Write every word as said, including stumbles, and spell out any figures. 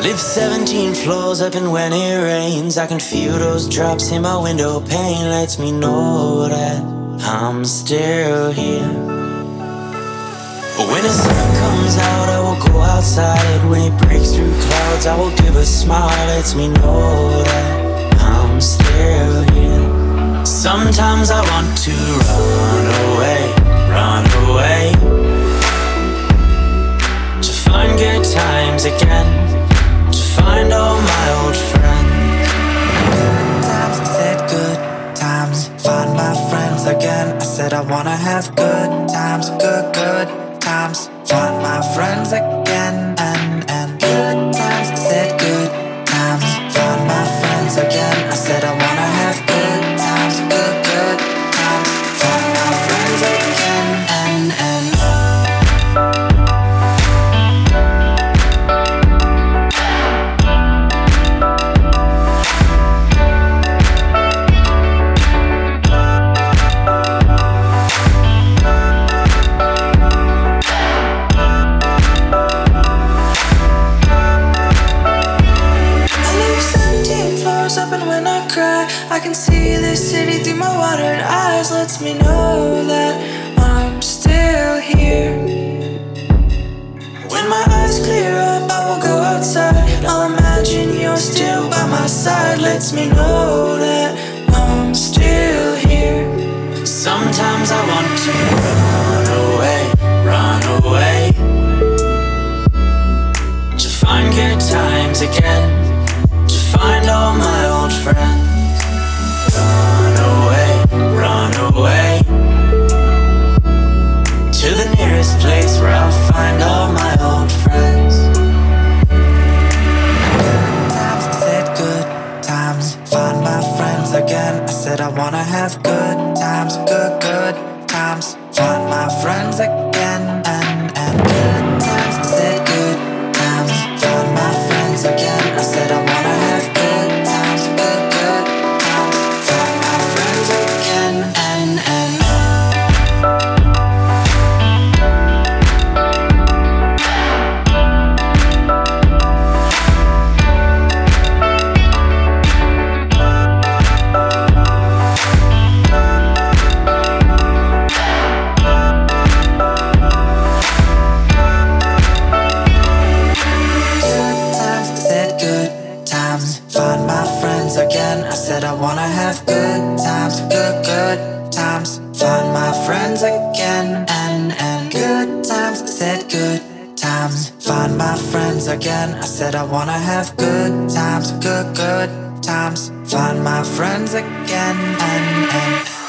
Live seventeen floors up, and when it rains I can feel those drops in my window pane. Lets me know that I'm still here. When the sun comes out I will go outside. When it breaks through clouds I will give a smile. Lets me know that I'm still here. Sometimes I want to run away, run away, to find good times again, to find all my old friends. Good times, I said good times, find my friends again. I said I wanna have good times, good, good times, find my friends again. And, and good times, I said good times, find my friends again. I said I wanna have good times, good, good times, find my friends again. And, and up, and when I cry I can see this city through my watered eyes. Lets me know that I'm still here. When my eyes clear up I will go outside. I'll imagine you're still by my side. Lets me know that I'm still here. Sometimes I want to run away, run away, to find good times again, to find all my old friends. Run away, run away, to the nearest place where I'll find all my old friends. Good times, I said good times, find my friends again. I said I wanna have good times, good, good times, find my friends again. And, and good times, I said good times, find my friends again. I said I wanna have good times, good, good times, find my friends again. And, and find my friends again. I said I wanna have good times, good, good times, find my friends again. And, and good times, I said good times, find my friends again. I said I wanna have good times, good, good times, find my friends again. And, and